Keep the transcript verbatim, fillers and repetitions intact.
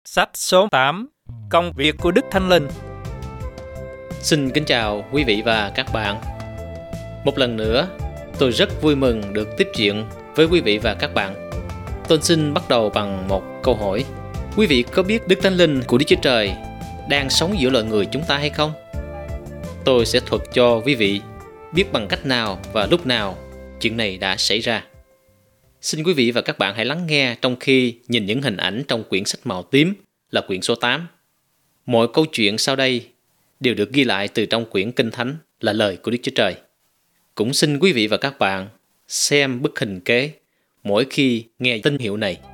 Sách số tám. Công việc của Đức Thánh Linh. Xin kính chào quý vị và các bạn. Một lần nữa, tôi rất vui mừng được tiếp chuyện với quý vị và các bạn. Tôi xin bắt đầu bằng một câu hỏi. Quý vị có biết Đức Thánh Linh của Đức Chúa Trời đang sống giữa loài người chúng ta hay không? Tôi sẽ thuật cho quý vị biết bằng cách nào và lúc nào chuyện này đã xảy ra. Xin quý vị và các bạn hãy lắng nghe trong khi nhìn những hình ảnh trong quyển sách màu tím là quyển số tám. Mọi câu chuyện sau đây đều được ghi lại từ trong quyển Kinh Thánh là lời của Đức Chúa Trời. Cũng xin quý vị và các bạn xem bức hình kế mỗi khi nghe tín hiệu này.